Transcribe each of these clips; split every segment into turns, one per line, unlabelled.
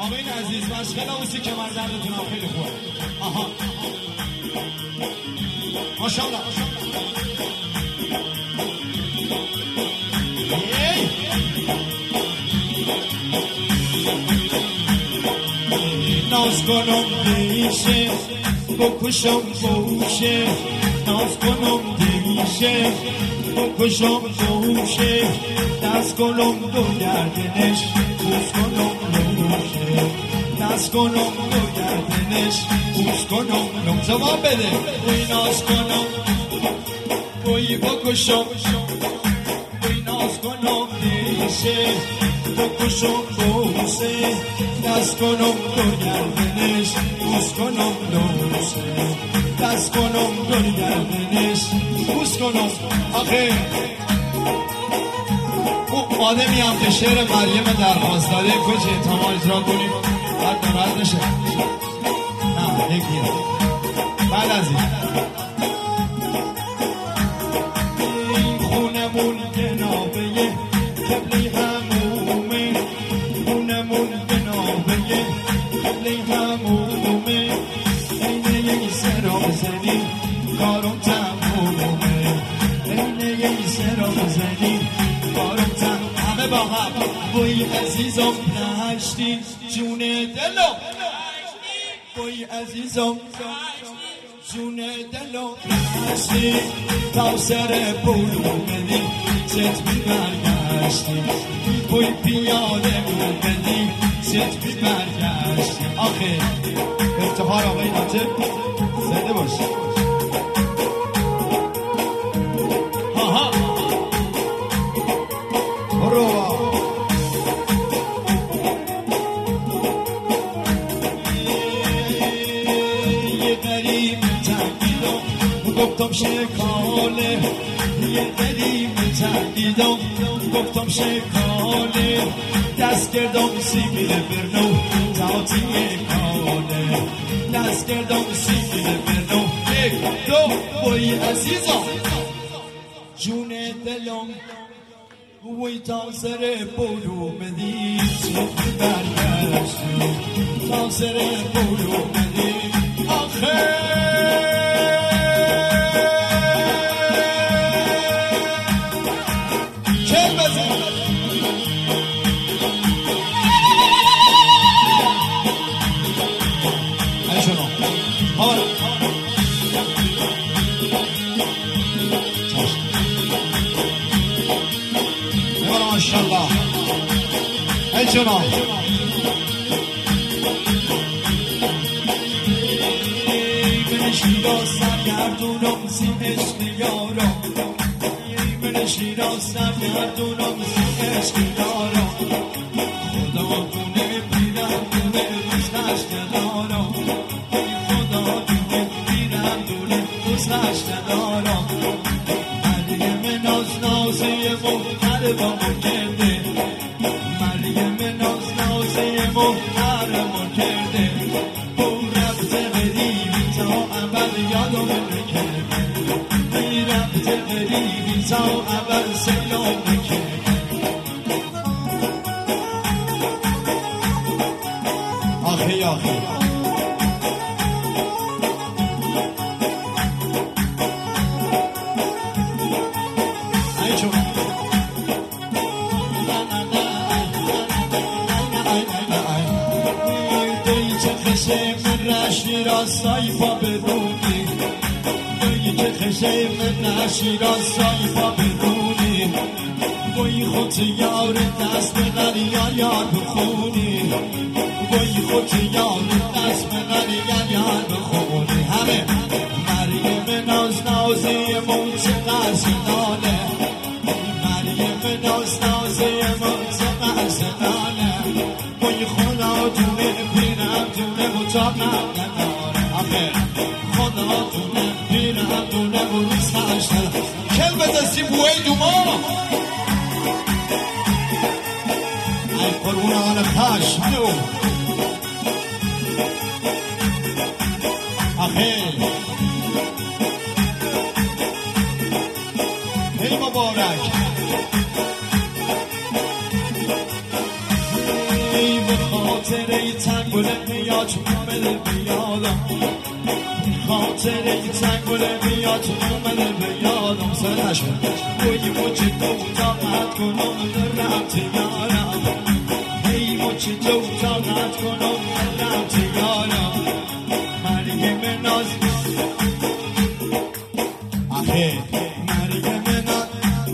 آقایین عزیز مشغل اوسی که من دردتون هم خیلی خوبه. آها ماشاءالله ناز کنم دیشه بکشم بوشه، ناز کنم دیشه بکشم بوشه، دست کنم دو گردنش بوز کنم نوشه، دست کنم دو گردنش بوز کنم نوشه. جواب بده. بوی ناز کنم بوی بکشم بوی ناز کنم دیشه بکشم بوسه، دست کنم دو گردنش بوس کنم نوشه، دست کنم دو گردنش بوس کنم. آخه او آدمی هم که شعر مریم درخواست داده کجه تا ما اجرا کنیم بعد ناراحت نشه. نه یکیه بعد از این خونمون جنابه قبلی همومه، خونمون جنابه قبلی همومه، اینه یه سرام زنی کارم تمومه، اینه یه سرام زنی کارم تمومه. همه با هم بوی عزیزم نهشتی جون دلم، بوی عزیزم جون دلم نهشتی تا سر پول اومدی ست بی برگشتی، بوی پیاده اومدی ست بی برگشتی. آخه افتخار آقای ناطق زنده باشه. آها برو یه غریب تنگیدم گفتم شکاله، یه غریب تنگیدم گفتم شکاله، دست کردم سیبیل برنو تاتی کاله، دست کردم سیبیل برنو. یک دو بوی عزیزم جون دلم بوی تا سر پولو مدی چه برگشتی تا سر پولو مدی. آخه چه بزن ایشونو آره ماشاءالله ایشونو شیراز سرگردونم سی عشق یارم، من شیراز سرگردونم سی عشق یارم، خدا دونه پیرم دونه روز خشت دارم، خدا دونه پیرم دونه روز خشت دارم. مریم ناز نازه محترمم کرده، مریم ناز نازه محترمم کرده، یادم نکرده ای رفت غریبی تا اول سلام نکرده. آخی آخی ای چون دوی چه خشه من رشی راستایی پا بدونی، که خشه من نشیراز سایفا بدونی، بایی خود یار دست غریان یار بخونی، بایی خود یار دست غریان یار بخونی. همه مریم ناز نازه موچه قرسنانه، مریم ناز نازه موچه قرسنانه، بایی خدا دونه پیرم دونه مطاب نداره. آخه خدا دونه پیرم دونه بروز خشتر کلمت سی بوی دوما ای قربون آن خشم نو. آخه ای مبارک ای به خاطر تنگله میاد چون اومده بیادم خاطره تنگله میاد چون اومده بیادم سرشون بوی موچه تو طاقت کنم رفت یارم هی موچه تو طاقت کنم رفت یارم مریم ناز آخه مریم ناز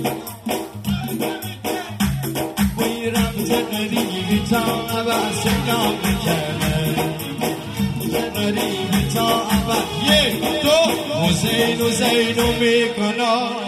بوی رفت قریبی تا عباس نام کرده قریبی تا عباس یک دو حسین زینو میکنم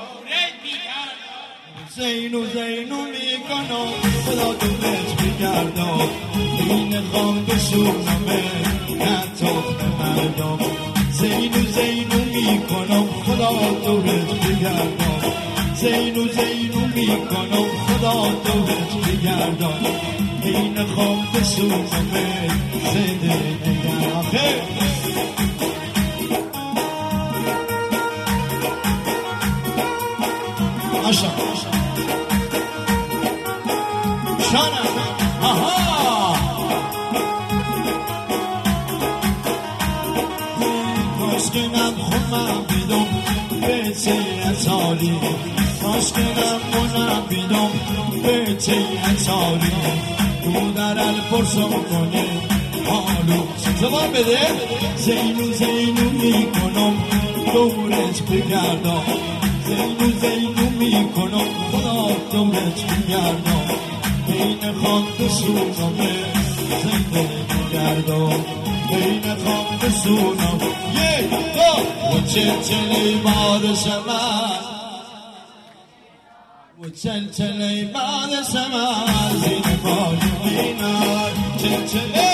زینو میکنم خدا دورت بگردم این خواب بشونمه نتاق مردم زینو میکنم خدا دورت بگردم زینو میکنم خدا دورت بگردم این خواب بشونمه زنده نگرم آشا شانه آها کاشکنم خونم بیدم به سالی کاشکنم خونم بیدم به سالی تو در الپرسم کنه حالو زبان بده زینو میکنم دورت بگردم زینو میکنم خدا دورت بگردم بین خان بسونم زنده بگردم بین خان بسونم یک دو و چلچلی باد شمال و چلچلی باد شمال زین باد بینار چلچلی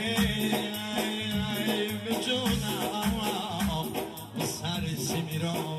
Sar Simiro